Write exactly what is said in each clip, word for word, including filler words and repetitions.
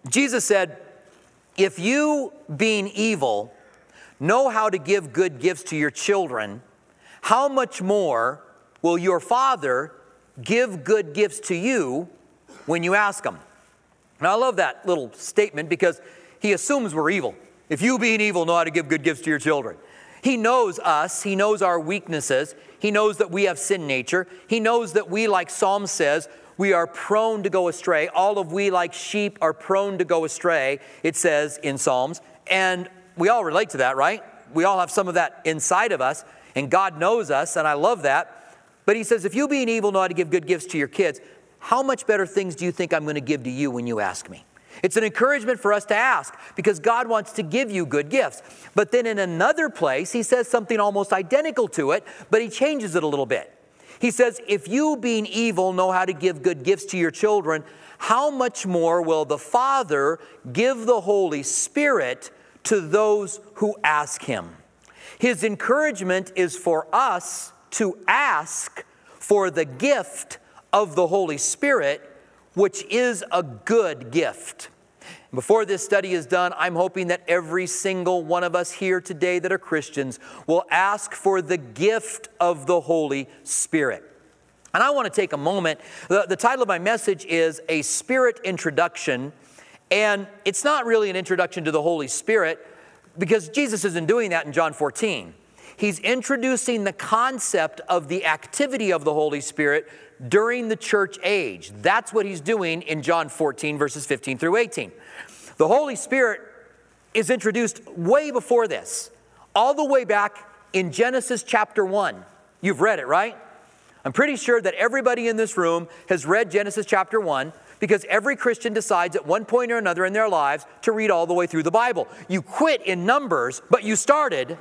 Jesus said, if you, being evil, know how to give good gifts to your children, how much more will your Father give good gifts to you when you ask Him? Now, I love that little statement because He assumes we're evil. If you, being evil, know how to give good gifts to your children. He knows us. He knows our weaknesses. He knows that we have sin nature. He knows that we, like Psalm says, we are prone to go astray. All of we, like sheep, are prone to go astray, it says in Psalms. And we all relate to that, right? We all have some of that inside of us. And God knows us, and I love that. But He says, if you, being evil, know how to give good gifts to your kids, how much better things do you think I'm going to give to you when you ask me? It's an encouragement for us to ask because God wants to give you good gifts. But then in another place, He says something almost identical to it, but He changes it a little bit. He says, if you, being evil, know how to give good gifts to your children, how much more will the Father give the Holy Spirit to those who ask Him? His encouragement is for us to ask for the gift of the Holy Spirit, which is a good gift. Before this study is done, I'm hoping that every single one of us here today that are Christians will ask for the gift of the Holy Spirit. And I want to take a moment. The, the title of my message is A Spirit Introduction. And it's not really an introduction to the Holy Spirit because Jesus isn't doing that in John fourteen. He's introducing the concept of the activity of the Holy Spirit during the church age. That's what He's doing in John fourteen, verses fifteen through eighteen. The Holy Spirit is introduced way before this, all the way back in Genesis chapter one. You've read it, right? I'm pretty sure that everybody in this room has read Genesis chapter one because every Christian decides at one point or another in their lives to read all the way through the Bible. You quit in Numbers, but you started.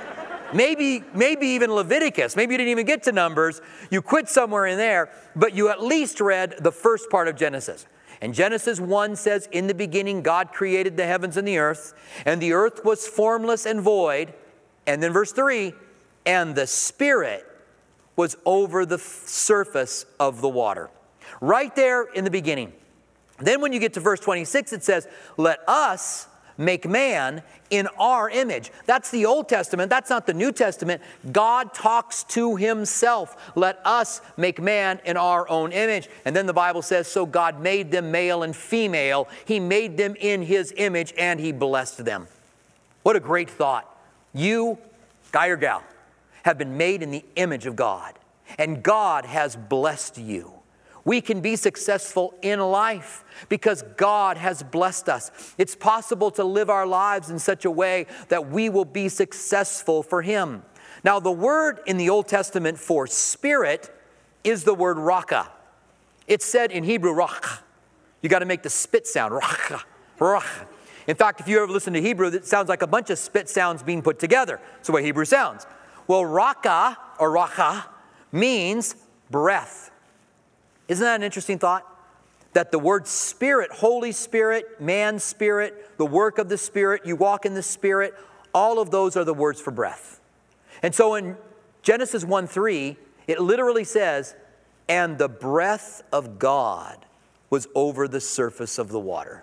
Maybe, maybe even Leviticus. Maybe you didn't even get to Numbers. You quit somewhere in there, but you at least read the first part of Genesis. And Genesis one says, in the beginning, God created the heavens and the earth, and the earth was formless and void. And then verse three, and the Spirit was over the surface of the water. Right there in the beginning. Then when you get to verse twenty-six, it says, let us make man in our image. That's the Old Testament. That's not the New Testament. God talks to Himself. Let us make man in our own image. And then the Bible says, so God made them male and female. He made them in His image and He blessed them. What a great thought. You, guy or gal, have been made in the image of God. And God has blessed you. We can be successful in life because God has blessed us. It's possible to live our lives in such a way that we will be successful for Him. Now, the word in the Old Testament for spirit is the word raka. It's said in Hebrew, rach. You got to make the spit sound, rach, rach. In fact, if you ever listen to Hebrew, it sounds like a bunch of spit sounds being put together. That's the way Hebrew sounds. Well, raka or racha means breath. Isn't that an interesting thought? That the word Spirit, Holy Spirit, man's spirit, the work of the Spirit, you walk in the Spirit, all of those are the words for breath. And so in Genesis one three, it literally says, and the breath of God was over the surface of the water.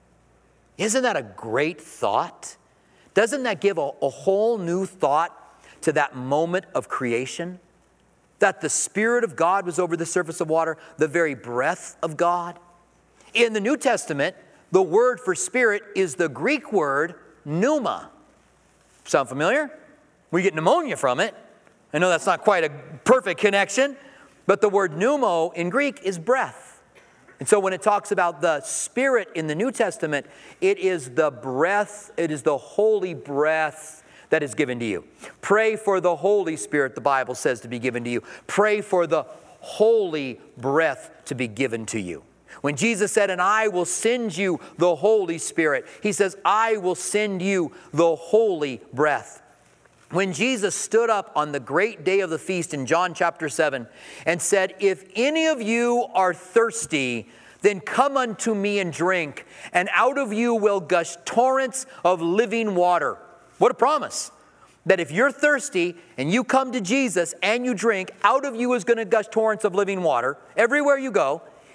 Isn't that a great thought? Doesn't that give a, a whole new thought to that moment of creation? That the Spirit of God was over the surface of water, the very breath of God. In the New Testament, the word for Spirit is the Greek word pneuma. Sound familiar? We get pneumonia from it. I know that's not quite a perfect connection, but the word pneumo in Greek is breath. And so when it talks about the Spirit in the New Testament, it is the breath, it is the holy breath that is given to you. Pray for the Holy Spirit, the Bible says, to be given to you. Pray for the holy breath to be given to you. When Jesus said, and I will send you the Holy Spirit, He says, I will send you the holy breath. When Jesus stood up on the great day of the feast in John chapter seven and said, if any of you are thirsty, then come unto me and drink, and out of you will gush torrents of living water. What a promise. That if you're thirsty and you come to Jesus and you drink, out of you is going to gush torrents of living water everywhere you go.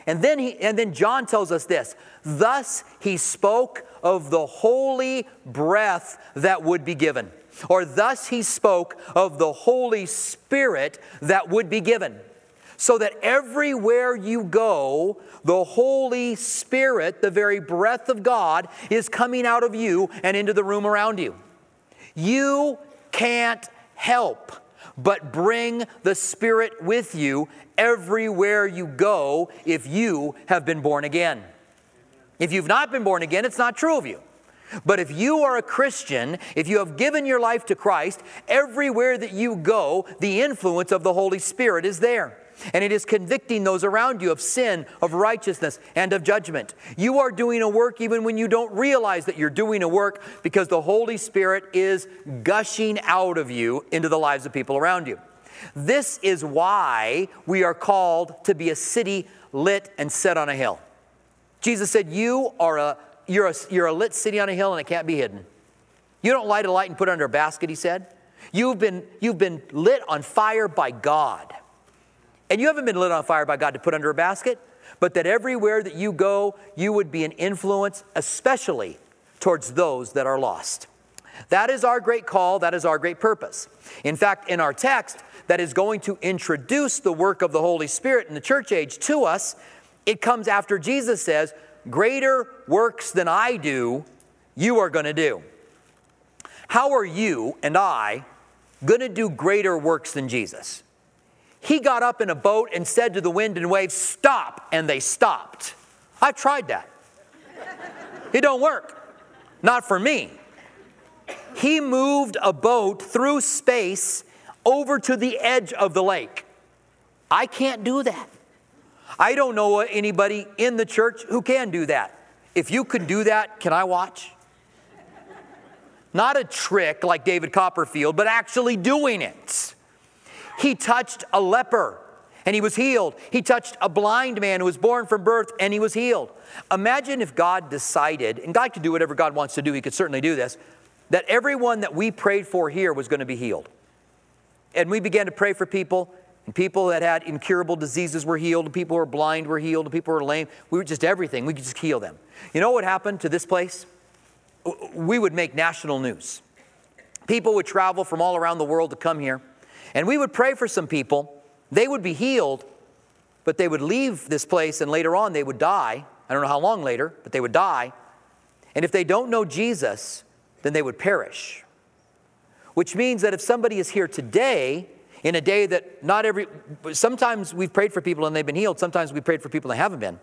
And then he, and then John tells us this, thus he spoke of the holy breath that would be given. Or thus he spoke of the Holy Spirit that would be given. So that everywhere you go, the Holy Spirit, the very breath of God, is coming out of you and into the room around you. You can't help but bring the Spirit with you everywhere you go if you have been born again. If you've not been born again, it's not true of you. But if you are a Christian, if you have given your life to Christ, everywhere that you go, the influence of the Holy Spirit is there. And it is convicting those around you of sin, of righteousness, and of judgment. You are doing a work even when you don't realize that you're doing a work, because the Holy Spirit is gushing out of you into the lives of people around you. This is why we are called to be a city lit and set on a hill. Jesus said, you are a, you're a, you're a lit city on a hill and it can't be hidden. You don't light a light and put it under a basket, he said. You've been, you've been lit on fire by God. And you haven't been lit on fire by God to put under a basket, but that everywhere that you go, you would be an influence, especially towards those that are lost. That is our great call. That is our great purpose. In fact, in our text that is going to introduce the work of the Holy Spirit in the church age to us, it comes after Jesus says, greater works than I do, you are going to do. How are you and I going to do greater works than Jesus? He got up in a boat and said to the wind and waves, stop, and they stopped. I've tried that. It don't work. Not for me. He moved a boat through space over to the edge of the lake. I can't do that. I don't know anybody in the church who can do that. If you could do that, can I watch? Not a trick like David Copperfield, but actually doing it. He touched a leper and he was healed. He touched a blind man who was born from birth and he was healed. Imagine if God decided, and God could do whatever God wants to do, he could certainly do this, that everyone that we prayed for here was going to be healed. And we began to pray for people, and people that had incurable diseases were healed, and people who were blind were healed, and people who were lame. We were just everything. We could just heal them. You know what happened to this place? We would make national news. People would travel from all around the world to come here. And we would pray for some people. They would be healed, but they would leave this place and later on they would die. I don't know how long later, but they would die. And if they don't know Jesus, then they would perish. Which means that if somebody is here today, in a day that not every, sometimes we've prayed for people and they've been healed. Sometimes we've prayed for people and they haven't been.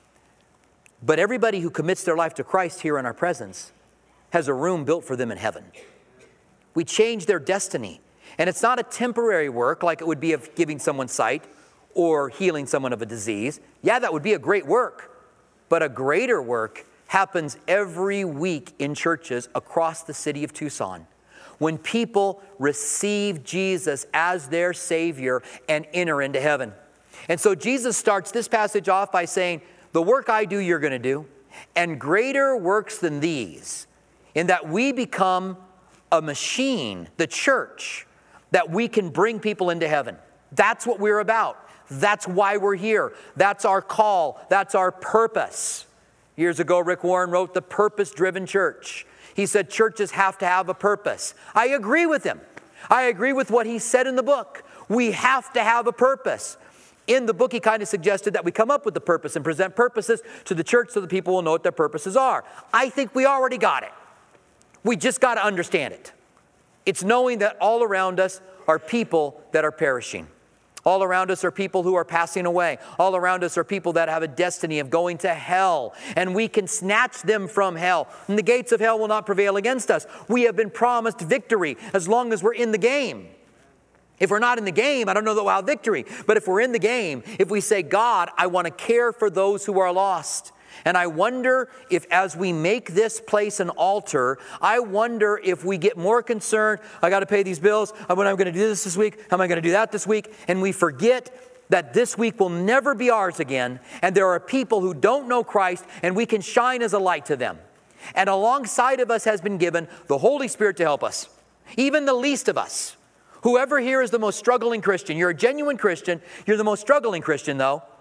But everybody who commits their life to Christ here in our presence has a room built for them in heaven. We change their destiny. And it's not a temporary work like it would be of giving someone sight or healing someone of a disease. Yeah, that would be a great work. But a greater work happens every week in churches across the city of Tucson when people receive Jesus as their Savior and enter into heaven. And so Jesus starts this passage off by saying, the work I do, you're going to do, and greater works than these, in that we become a machine, the church, that we can bring people into heaven. That's what we're about. That's why we're here. That's our call. That's our purpose. Years ago, Rick Warren wrote The Purpose-Driven Church. He said churches have to have a purpose. I agree with him. I agree with what he said in the book. We have to have a purpose. In the book, he kind of suggested that we come up with the purpose and present purposes to the church so that people will know what their purposes are. I think we already got it. We just got to understand it. It's knowing that all around us are people that are perishing. All around us are people who are passing away. All around us are people that have a destiny of going to hell. And we can snatch them from hell. And the gates of hell will not prevail against us. We have been promised victory as long as we're in the game. If we're not in the game, I don't know that we'll have victory. But if we're in the game, if we say, God, I want to care for those who are lost. And I wonder if as we make this place an altar, I wonder if we get more concerned, I got to pay these bills, when I'm going to do this this week, how am I going to do that this week? And we forget that this week will never be ours again. And there are people who don't know Christ, and we can shine as a light to them. And alongside of us has been given the Holy Spirit to help us. Even the least of us. Whoever here is the most struggling Christian, you're a genuine Christian, you're the most struggling Christian though.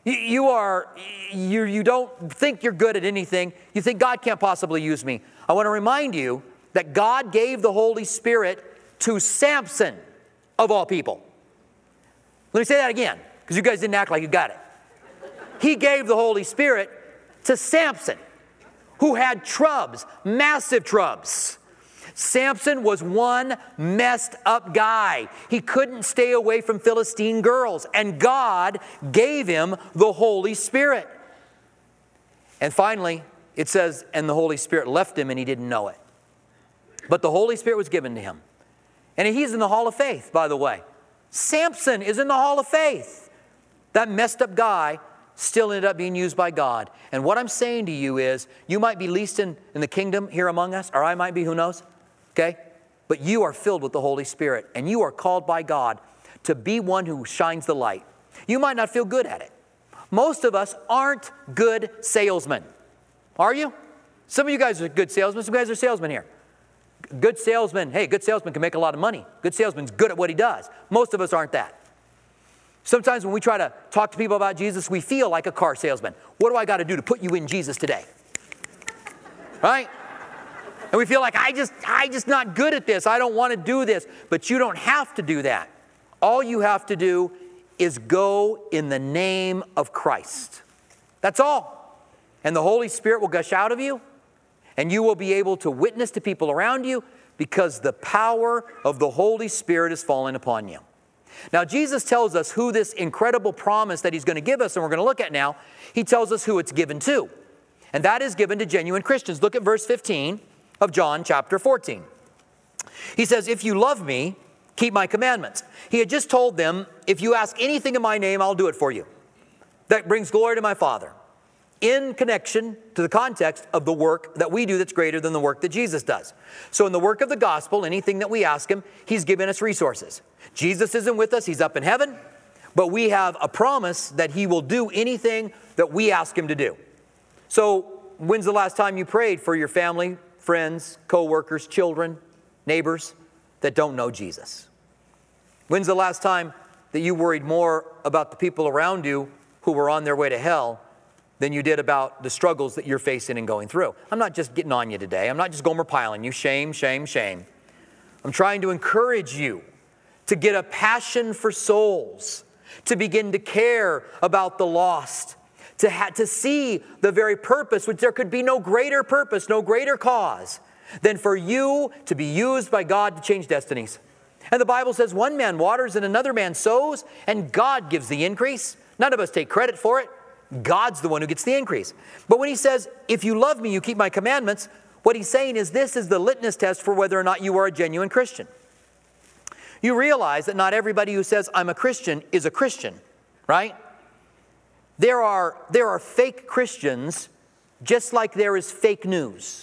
You, you are, you, you don't think you're good at anything. You think God can't possibly use me. I want to remind you that God gave the Holy Spirit to Samson, of all people. Let me say that again, because you guys didn't act like you got it. He gave the Holy Spirit to Samson, who had trubs, massive trubs. Samson was one messed up guy. He couldn't stay away from Philistine girls, and God gave him the Holy Spirit. And finally, it says, and the Holy Spirit left him and he didn't know it. But the Holy Spirit was given to him. And he's in the Hall of Faith, by the way. Samson is in the Hall of Faith. That messed up guy still ended up being used by God. And what I'm saying to you is, you might be least in, in the kingdom here among us, or I might be, who knows? Okay? But you are filled with the Holy Spirit, and you are called by God to be one who shines the light. You might not feel good at it. Most of us aren't good salesmen. Are you? Some of you guys are good salesmen. Some guys are salesmen here. Good salesman, hey, good salesman can make a lot of money. Good salesman's good at what he does. Most of us aren't that. Sometimes when we try to talk to people about Jesus, we feel like a car salesman. What do I got to do to put you in Jesus today? Right? And we feel like, I just, I just not good at this. I don't want to do this. But you don't have to do that. All you have to do is go in the name of Christ. That's all. And the Holy Spirit will gush out of you. And you will be able to witness to people around you because the power of the Holy Spirit is falling upon you. Now, Jesus tells us who this incredible promise that he's going to give us, and we're going to look at now, he tells us who it's given to. And that is given to genuine Christians. Look at verse fifteen of John chapter fourteen. He says, if you love me, keep my commandments. He had just told them, if you ask anything in my name, I'll do it for you. That brings glory to my Father. In connection to the context of the work that we do that's greater than the work that Jesus does. So in the work of the gospel, anything that we ask him, he's given us resources. Jesus isn't with us, he's up in heaven, but we have a promise that he will do anything that we ask him to do. So when's the last time you prayed for your family, friends, co-workers, children, neighbors that don't know Jesus? When's the last time that you worried more about the people around you who were on their way to hell than you did about the struggles that you're facing and going through? I'm not just getting on you today. I'm not just Gomer piling you. Shame, shame, shame. I'm trying to encourage you to get a passion for souls, to begin to care about the lost, to, ha- to see the very purpose, which there could be no greater purpose, no greater cause than for you to be used by God to change destinies. And the Bible says one man waters and another man sows, and God gives the increase. None of us take credit for it. God's the one who gets the increase. But when he says, if you love me, you keep my commandments, what he's saying is this is the litmus test for whether or not you are a genuine Christian. You realize that not everybody who says, I'm a Christian, is a Christian, right? There are, there are fake Christians just like there is fake news.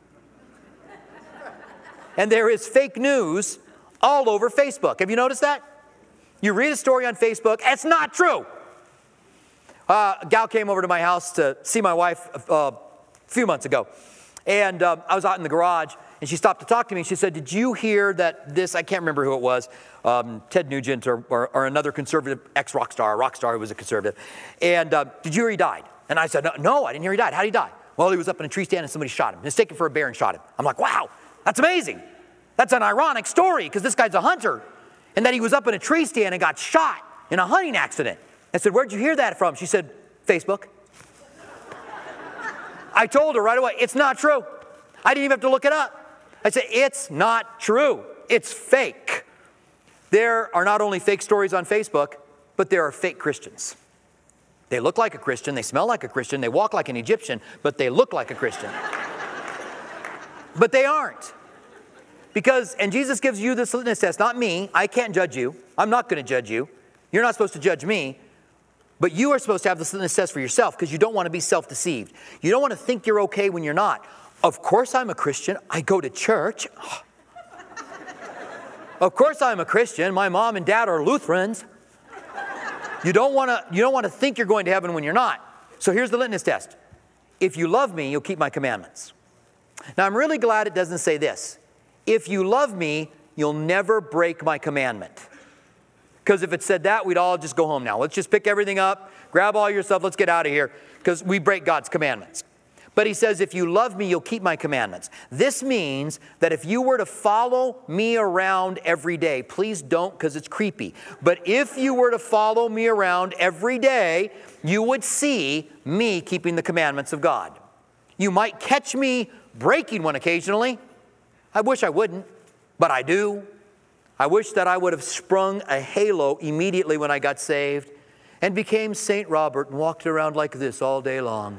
And there is fake news all over Facebook. Have you noticed that? You read a story on Facebook, it's not true. Uh, a gal came over to my house to see my wife uh, a few months ago. And uh, I was out in the garage, and she stopped to talk to me. She said, did you hear that this, I can't remember who it was, um, Ted Nugent or, or, or another conservative ex-rock star, a rock star who was a conservative. And uh, did you hear he died? And I said, no, no, I didn't hear he died. How did he die? Well, he was up in a tree stand and somebody shot him. He was taken for a bear and shot him. I'm like, wow, that's amazing. That's an ironic story because this guy's a hunter. And that he was up in a tree stand and got shot in a hunting accident. I said, where'd you hear that from? She said, Facebook. I told her right away, it's not true. I didn't even have to look it up. I said, it's not true. It's fake. There are not only fake stories on Facebook, but there are fake Christians. They look like a Christian, they smell like a Christian, they walk like an Egyptian, but they look like a Christian. But they aren't. Because, and Jesus gives you this litmus test, not me. I can't judge you. I'm not going to judge you. You're not supposed to judge me. But you are supposed to have this litmus test for yourself because you don't want to be self-deceived. You don't want to think you're okay when you're not. Of course I'm a Christian. I go to church. Of course I'm a Christian. My mom and dad are Lutherans. You don't want to, you don't want to think you're going to heaven when you're not. So here's the litmus test. If you love me, you'll keep my commandments. Now I'm really glad it doesn't say this. If you love me, you'll never break my commandment. Because if it said that, we'd all just go home now. Let's just pick everything up, grab all your stuff, let's get out of here, because we break God's commandments. But he says, if you love me, you'll keep my commandments. This means that if you were to follow me around every day, please don't, because it's creepy. But if you were to follow me around every day, you would see me keeping the commandments of God. You might catch me breaking one occasionally. I wish I wouldn't, but I do. I wish that I would have sprung a halo immediately when I got saved and became Saint Robert and walked around like this all day long.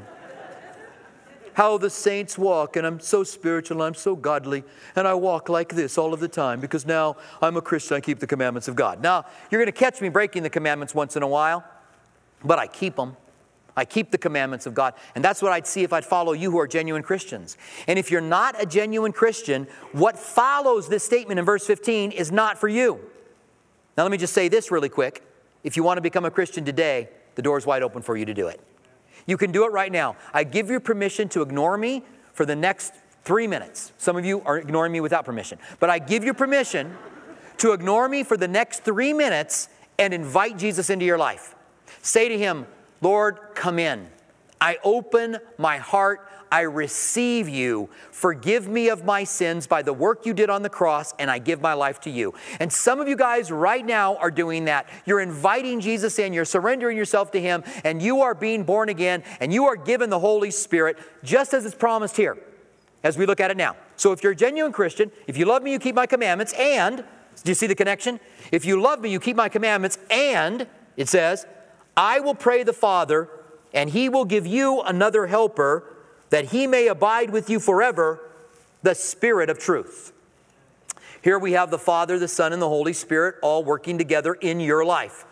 How the saints walk, and I'm so spiritual, I'm so godly, and I walk like this all of the time because now I'm a Christian, I keep the commandments of God. Now, you're going to catch me breaking the commandments once in a while, but I keep them. I keep the commandments of God, and that's what I'd see if I'd follow you who are genuine Christians. And if you're not a genuine Christian, what follows this statement in verse fifteen is not for you. Now, let me just say this really quick. If you want to become a Christian today, the door's wide open for you to do it. You can do it right now. I give you permission to ignore me for the next three minutes. Some of you are ignoring me without permission. But I give you permission to ignore me for the next three minutes and invite Jesus into your life. Say to him, Lord, come in. I open my heart. I receive you. Forgive me of my sins by the work you did on the cross, and I give my life to you. And some of you guys right now are doing that. You're inviting Jesus in. You're surrendering yourself to him, and you are being born again, and you are given the Holy Spirit, just as it's promised here, as we look at it now. So if you're a genuine Christian, if you love me, you keep my commandments, and, do you see the connection? If you love me, you keep my commandments, and, it says, I will pray the Father, and he will give you another helper, that he may abide with you forever, the Spirit of truth. Here we have the Father, the Son, and the Holy Spirit all working together in your life.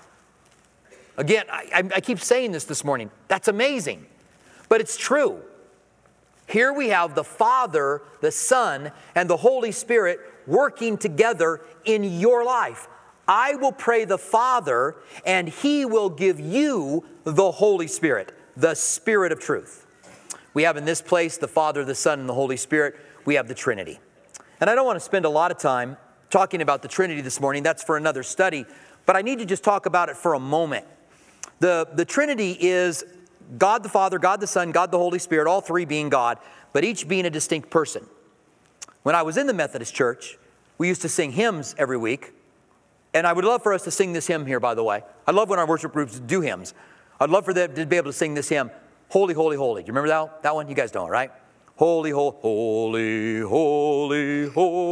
Again, I, I keep saying this this morning. That's amazing. But it's true. Here we have the Father, the Son, and the Holy Spirit working together in your life. I will pray the Father, and he will give you the Holy Spirit, the Spirit of truth. We have in this place the Father, the Son, and the Holy Spirit. We have the Trinity. And I don't want to spend a lot of time talking about the Trinity this morning. That's for another study. But I need to just talk about it for a moment. The, the Trinity is God the Father, God the Son, God the Holy Spirit, all three being God, but each being a distinct person. When I was in the Methodist Church, we used to sing hymns every week. And I would love for us to sing this hymn here, by the way. I love when our worship groups do hymns. I'd love for them to be able to sing this hymn. Holy, holy, holy. Do you remember that, that one? You guys don't, right? Holy, holy, holy, holy,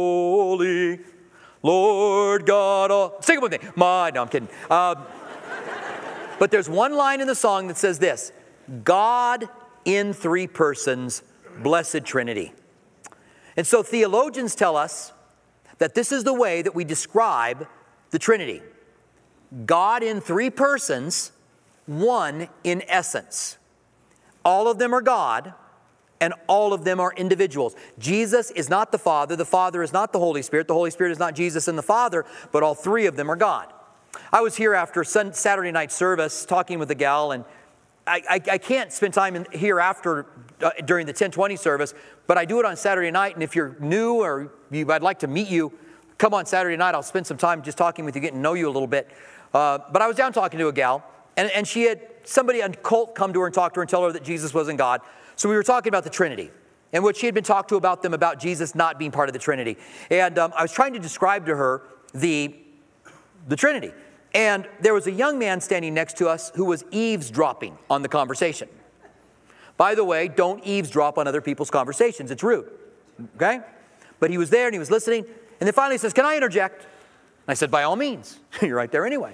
holy, Lord God. All... Sing it with me. My, no, I'm kidding. Um, but there's one line in the song that says this: God in three persons, blessed Trinity. And so theologians tell us that this is the way that we describe the Trinity. God in three persons, one in essence. All of them are God, and all of them are individuals. Jesus is not the Father. The Father is not the Holy Spirit. The Holy Spirit is not Jesus and the Father, but all three of them are God. I was here after Saturday night service talking with a gal, and I, I, I can't spend time in, here after uh, during the ten twenty service, but I do it on Saturday night, and if you're new or you, I'd like to meet you, come on Saturday night. I'll spend some time just talking with you, getting to know you a little bit. Uh, but I was down talking to a gal, and, and she had somebody, a cult, come to her and talk to her and tell her that Jesus wasn't God. So we were talking about the Trinity and what she had been talked to about them about Jesus not being part of the Trinity. And um, I was trying to describe to her the, the Trinity. And there was a young man standing next to us who was eavesdropping on the conversation. By the way, don't eavesdrop on other people's conversations. It's rude. Okay? But he was there and he was listening. And then finally he says, can I interject? And I said, by all means. You're right there anyway.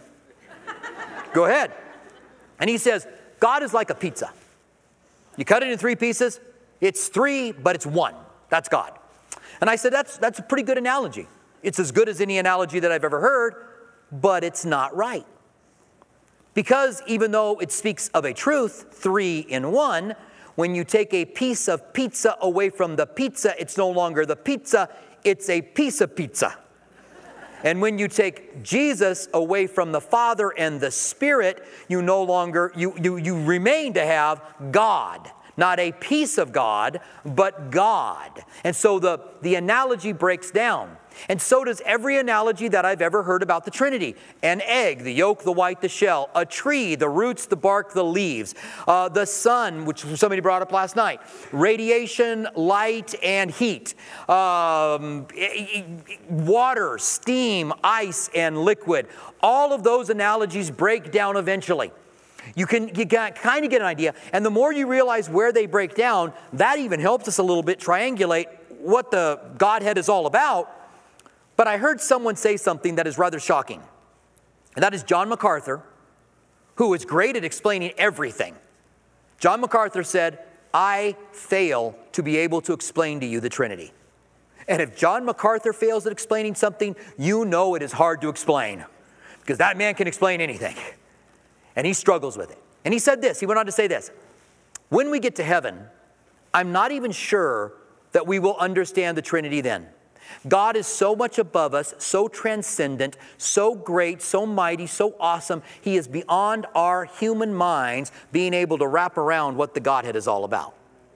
Go ahead. And he says, God is like a pizza. You cut it in three pieces. It's three, but it's one. That's God. And I said, that's, that's a pretty good analogy. It's as good as any analogy that I've ever heard, but it's not right. Because even though it speaks of a truth, three in one, when you take a piece of pizza away from the pizza, it's no longer the pizza, it's a piece of pizza. And when you take Jesus away from the Father and the Spirit, you no longer, you, you, you remain to have God. Not a piece of God, but God. And so the, the analogy breaks down. And so does every analogy that I've ever heard about the Trinity. An egg, the yolk, the white, the shell. A tree, the roots, the bark, the leaves. Uh, the sun, which somebody brought up last night. Radiation, light, and heat. Um, water, steam, ice, and liquid. All of those analogies break down eventually. You can, you can kind of get an idea. And the more you realize where they break down, that even helps us a little bit triangulate what the Godhead is all about. But I heard someone say something that is rather shocking. And that is John MacArthur, who is great at explaining everything. John MacArthur said, I fail to be able to explain to you the Trinity. And if John MacArthur fails at explaining something, you know it is hard to explain. Because that man can explain anything. And he struggles with it. And he said this, he went on to say this. When we get to heaven, I'm not even sure that we will understand the Trinity then. God is so much above us, so transcendent, so great, so mighty, so awesome. He is beyond our human minds being able to wrap around what the Godhead is all about.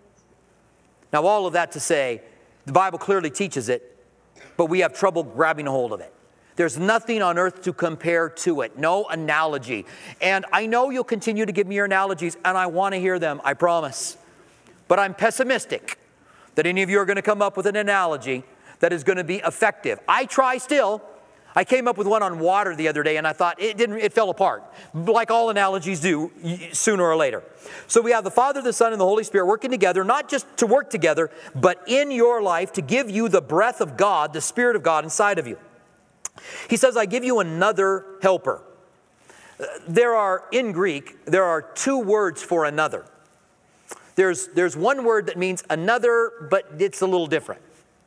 Now, all of that to say, the Bible clearly teaches it, but we have trouble grabbing a hold of it. There's nothing on earth to compare to it. No analogy. And I know you'll continue to give me your analogies, and I want to hear them, I promise. But I'm pessimistic that any of you are going to come up with an analogy that is going to be effective. I try still. I came up with one on water the other day, and I thought it didn't. It fell apart, like all analogies do sooner or later. So we have the Father, the Son, and the Holy Spirit working together, not just to work together, but in your life to give you the breath of God, the Spirit of God inside of you. He says, I give you another helper. There are, in Greek, there are two words for another. There's, there's one word that means another, but it's a little different.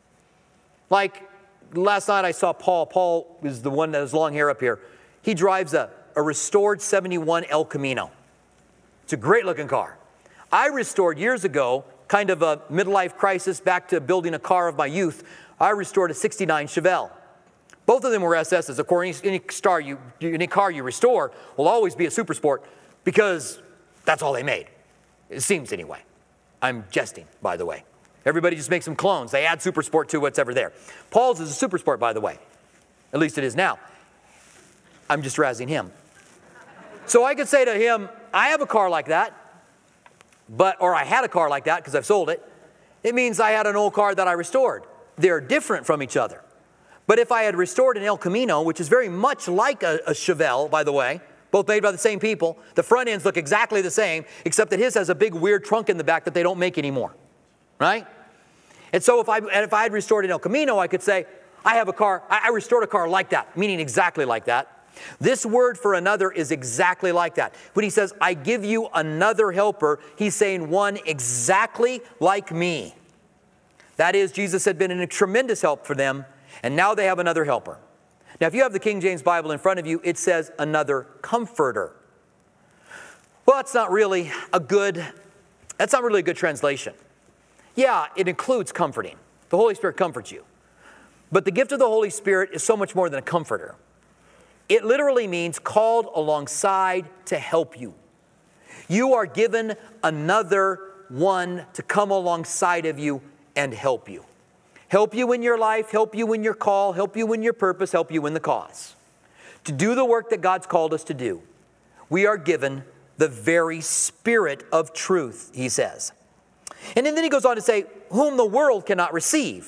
Like last night I saw Paul. Paul is the one that has long hair up here. He drives a, a restored seventy-one El Camino. It's a great looking car. I restored years ago, kind of a midlife crisis back to building a car of my youth. I restored a sixty-nine Chevelle. Both of them were S S's. Of course, any, star you, any car you restore will always be a super sport because that's all they made. It seems anyway. I'm jesting, by the way. Everybody just makes some clones. They add super sport to what's ever there. Paul's is a super sport, by the way. At least it is now. I'm just razzing him. So I could say to him, I have a car like that, but or I had a car like that because I've sold it. It means I had an old car that I restored. They're different from each other. But if I had restored an El Camino, which is very much like a, a Chevelle, by the way, both made by the same people, the front ends look exactly the same, except that his has a big weird trunk in the back that they don't make anymore. Right? And so if I, and if I had restored an El Camino, I could say, I have a car, I, I restored a car like that, meaning exactly like that. This word for another is exactly like that. When he says, I give you another helper, he's saying one exactly like me. That is, Jesus had been a tremendous help for them, and now they have another helper. Now, if you have the King James Bible in front of you, it says another comforter. Well, that's not really a good, that's not really a good translation. Yeah, it includes comforting. The Holy Spirit comforts you. But the gift of the Holy Spirit is so much more than a comforter. It literally means called alongside to help you. You are given another one to come alongside of you and help you. Help you in your life, help you in your call, help you in your purpose, help you in the cause. To do the work that God's called us to do, we are given the very Spirit of truth, he says. And then he goes on to say, whom the world cannot receive.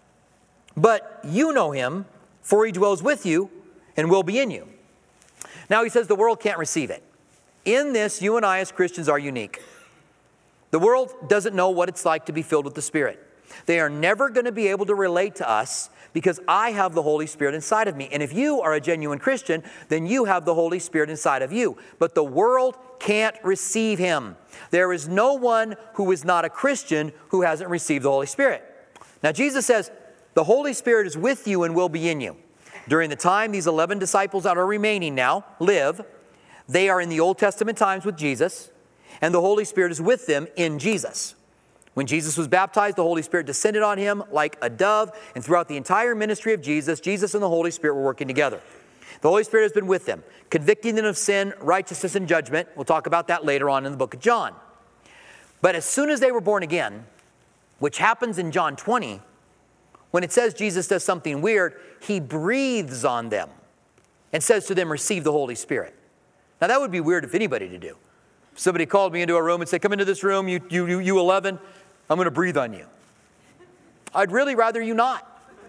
But you know him, for he dwells with you and will be in you. Now he says the world can't receive it. In this, you and I as Christians are unique. The world doesn't know what it's like to be filled with the Spirit. They are never going to be able to relate to us because I have the Holy Spirit inside of me. And if you are a genuine Christian, then you have the Holy Spirit inside of you. But the world can't receive him. There is no one who is not a Christian who hasn't received the Holy Spirit. Now, Jesus says, the Holy Spirit is with you and will be in you. During the time these eleven disciples that are remaining now live, they are in the Old Testament times with Jesus, and the Holy Spirit is with them in Jesus. When Jesus was baptized, the Holy Spirit descended on him like a dove, and throughout the entire ministry of Jesus, Jesus and the Holy Spirit were working together. The Holy Spirit has been with them, convicting them of sin, righteousness, and judgment. We'll talk about that later on in the book of John. But as soon as they were born again, which happens in John twenty, when it says Jesus does something weird, he breathes on them and says to them, receive the Holy Spirit. Now that would be weird if anybody to do. If somebody called me into a room and said, come into this room, you, you, you, you eleven, I'm going to breathe on you. I'd really rather you not.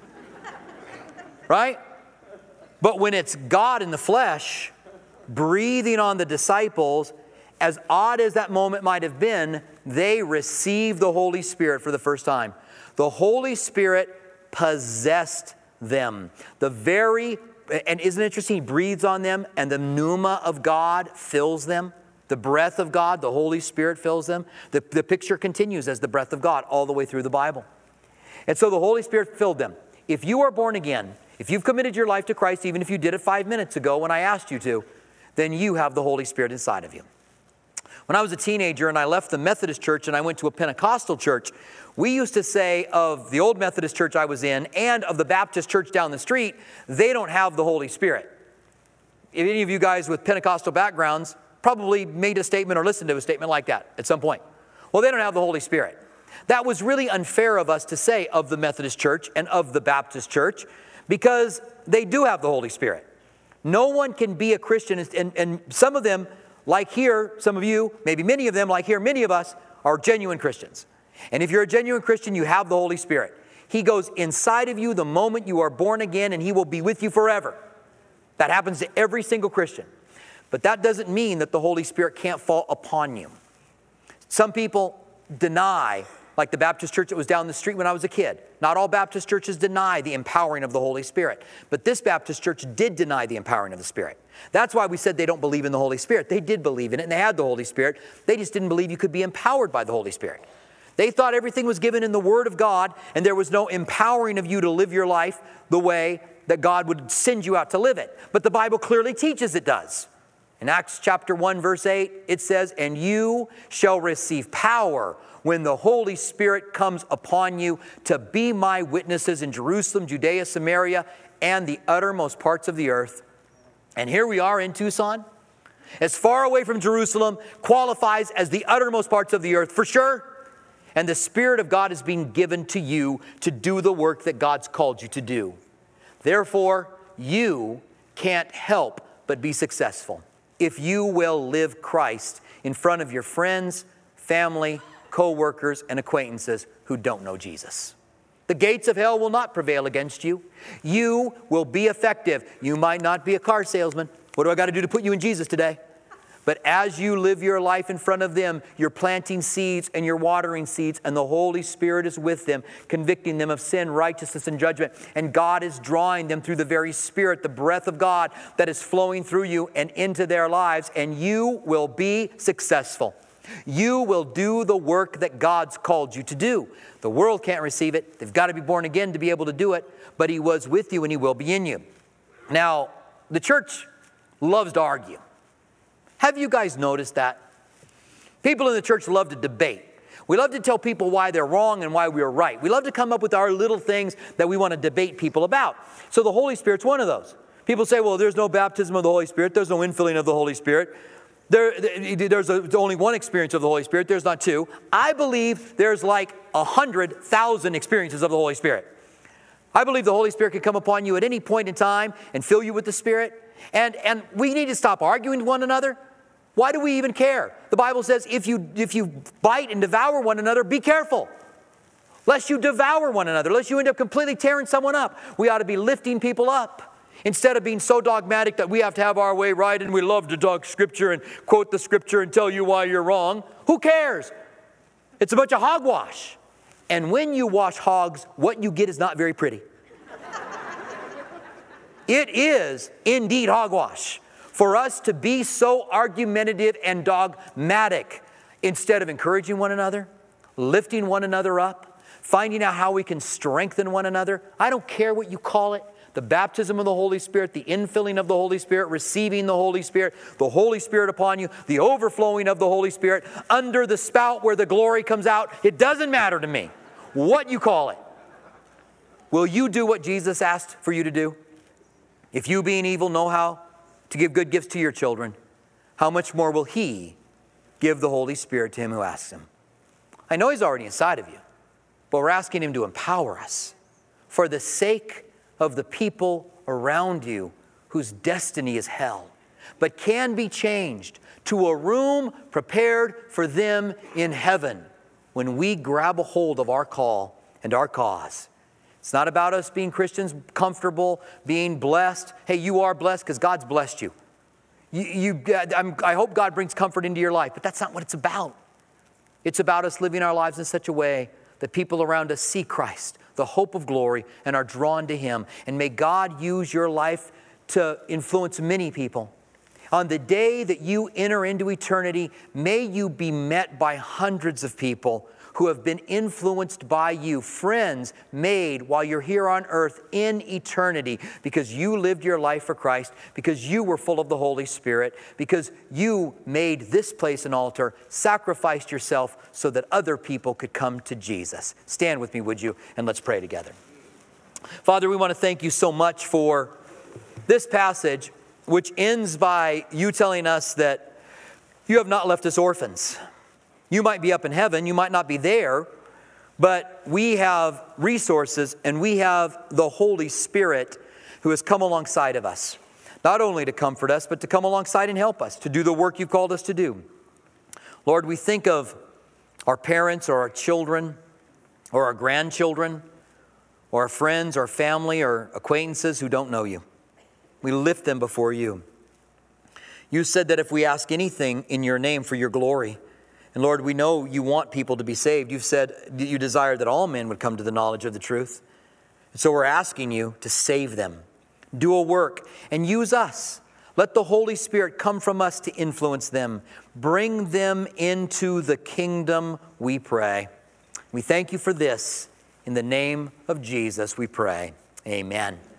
Right? But when it's God in the flesh, breathing on the disciples, as odd as that moment might have been, they received the Holy Spirit for the first time. The Holy Spirit possessed them. The very, and isn't it interesting, he breathes on them and the pneuma of God fills them. The breath of God, the Holy Spirit fills them. The, the picture continues as the breath of God all the way through the Bible. And so the Holy Spirit filled them. If you are born again, if you've committed your life to Christ, even if you did it five minutes ago when I asked you to, then you have the Holy Spirit inside of you. When I was a teenager and I left the Methodist church and I went to a Pentecostal church, we used to say of the old Methodist church I was in and of the Baptist church down the street, they don't have the Holy Spirit. If any of you guys with Pentecostal backgrounds probably made a statement or listened to a statement like that at some point. Well, they don't have the Holy Spirit. That was really unfair of us to say of the Methodist church and of the Baptist church because they do have the Holy Spirit. No one can be a Christian, and, and some of them, like here, some of you, maybe many of them, like here, many of us, are genuine Christians. And if you're a genuine Christian, you have the Holy Spirit. He goes inside of you the moment you are born again, and He will be with you forever. That happens to every single Christian. But that doesn't mean that the Holy Spirit can't fall upon you. Some people deny, like the Baptist church that was down the street when I was a kid. Not all Baptist churches deny the empowering of the Holy Spirit. But this Baptist church did deny the empowering of the Spirit. That's why we said they don't believe in the Holy Spirit. They did believe in it, and they had the Holy Spirit. They just didn't believe you could be empowered by the Holy Spirit. They thought everything was given in the Word of God, and there was no empowering of you to live your life the way that God would send you out to live it. But the Bible clearly teaches it does. In Acts chapter one, verse eight, it says, and you shall receive power when the Holy Spirit comes upon you to be my witnesses in Jerusalem, Judea, Samaria, and the uttermost parts of the earth. And here we are in Tucson. As far away from Jerusalem, qualifies as the uttermost parts of the earth for sure. And the Spirit of God is being given to you to do the work that God's called you to do. Therefore, you can't help but be successful if you will live Christ in front of your friends, family, co-workers, and acquaintances who don't know Jesus. The gates of hell will not prevail against you. You will be effective. You might not be a car salesman. What do I got to do to put you in Jesus today? But as you live your life in front of them, you're planting seeds and you're watering seeds, and the Holy Spirit is with them, convicting them of sin, righteousness, and judgment. And God is drawing them through the very Spirit, the breath of God that is flowing through you and into their lives, and you will be successful. You will do the work that God's called you to do. The world can't receive it. They've got to be born again to be able to do it, but He was with you and He will be in you. Now, the church loves to argue. Have you guys noticed that? People in the church love to debate. We love to tell people why they're wrong and why we're right. We love to come up with our little things that we want to debate people about. So the Holy Spirit's one of those. People say, well, there's no baptism of the Holy Spirit. There's no infilling of the Holy Spirit. There, there's a, only one experience of the Holy Spirit. There's not two. I believe there's like a hundred thousand experiences of the Holy Spirit. I believe the Holy Spirit could come upon you at any point in time and fill you with the Spirit. And, and we need to stop arguing with one another. Why do we even care? The Bible says if you, if you bite and devour one another, be careful. Lest you devour one another, lest you end up completely tearing someone up. We ought to be lifting people up. Instead of being so dogmatic that we have to have our way right and we love to talk Scripture and quote the Scripture and tell you why you're wrong. Who cares? It's a bunch of hogwash. And when you wash hogs, what you get is not very pretty. It is indeed hogwash for us to be so argumentative and dogmatic instead of encouraging one another, lifting one another up, finding out how we can strengthen one another. I don't care what you call it. The baptism of the Holy Spirit, the infilling of the Holy Spirit, receiving the Holy Spirit, the Holy Spirit upon you, the overflowing of the Holy Spirit, under the spout where the glory comes out. It doesn't matter to me what you call it. Will you do what Jesus asked for you to do? If you, being evil, know how to give good gifts to your children, how much more will He give the Holy Spirit to him who asks Him? I know He's already inside of you, but we're asking Him to empower us for the sake of the people around you whose destiny is hell, but can be changed to a room prepared for them in heaven when we grab a hold of our call and our cause. It's not about us being Christians, comfortable, being blessed. Hey, you are blessed because God's blessed you. You, you I'm, I hope God brings comfort into your life, but that's not what it's about. It's about us living our lives in such a way that people around us see Christ, the hope of glory, and are drawn to Him. And may God use your life to influence many people. On the day that you enter into eternity, may you be met by hundreds of people who have been influenced by you, friends made while you're here on earth in eternity, because you lived your life for Christ, because you were full of the Holy Spirit, because you made this place an altar, sacrificed yourself so that other people could come to Jesus. Stand with me, would you, and let's pray together. Father, we want to thank you so much for this passage, which ends by you telling us that you have not left us orphans. You might be up in heaven, you might not be there, but we have resources and we have the Holy Spirit who has come alongside of us, not only to comfort us, but to come alongside and help us to do the work you've called us to do. Lord, we think of our parents or our children or our grandchildren or our friends or family or acquaintances who don't know you. We lift them before you. You said that if we ask anything in your name for your glory, and Lord, we know you want people to be saved. You've said that you desire that all men would come to the knowledge of the truth. And so we're asking you to save them. Do a work and use us. Let the Holy Spirit come from us to influence them. Bring them into the kingdom, we pray. We thank you for this. In the name of Jesus, we pray. Amen.